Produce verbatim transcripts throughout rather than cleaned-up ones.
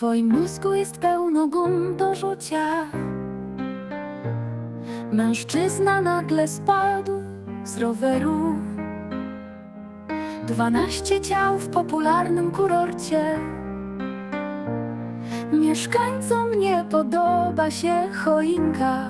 twoim mózgu jest pełno gum do rzucia. Mężczyzna nagle spadł z roweru. Dwanaście ciał w popularnym kurorcie. Mieszkańcom nie podoba się choinka.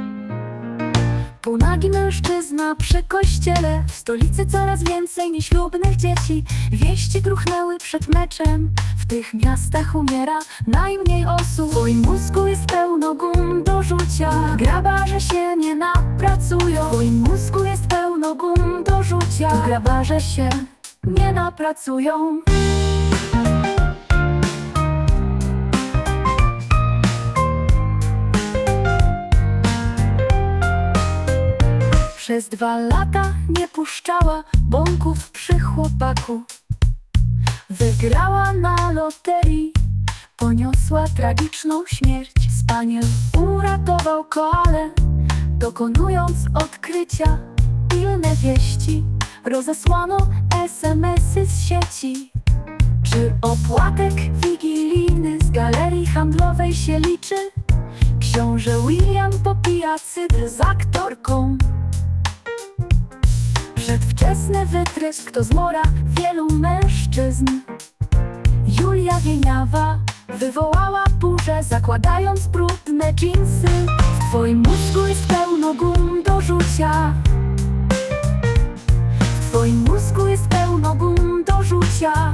Półnagi mężczyzna przy kościele. W stolicy coraz więcej nieślubnych dzieci. Wieści gruchnęły przed meczem. W tych miastach umiera najmniej osób. W twoim mózgu jest pełno gum do rzucia. Grabarze się nie napracują. W twoim mózgu jest pełno gum do rzucia. Grabarze się nie napracują. Przez dwa lata nie puszczała bąków przy chłopaku. Wygrała na loterii, poniosła tragiczną śmierć. Spaniel uratował koalę, dokonując odkrycia. Pilne wieści rozesłano es em esy z sieci. Czy opłatek wigilijny z galerii handlowej się liczy? Książę William popija cydr z aktorką. Przedwczesny wytrysk to zmora wielu mężczyzn. Julia Wieniawa wywołała burzę, zakładając brudne dżinsy. W twoim mózgu jest pełno gum do rzucia. W twoim mózgu jest pełno gum do rzucia.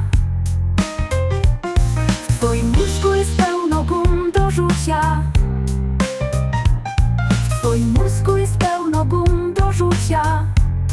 W twoim mózgu jest pełno gum do rzucia. W twoim mózgu jest pełno gum do rzucia.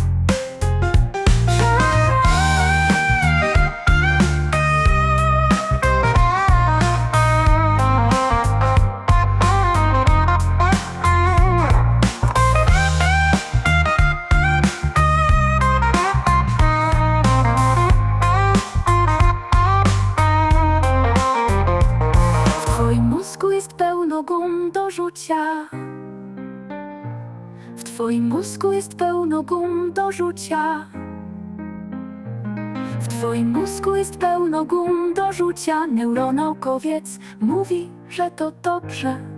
W twoim mózgu jest pełno gum do rzucia. W twoim mózgu jest pełno gum do rzucia. W twoim mózgu jest pełno gum do rzucia. Neuronaukowiec mówi, że to dobrze.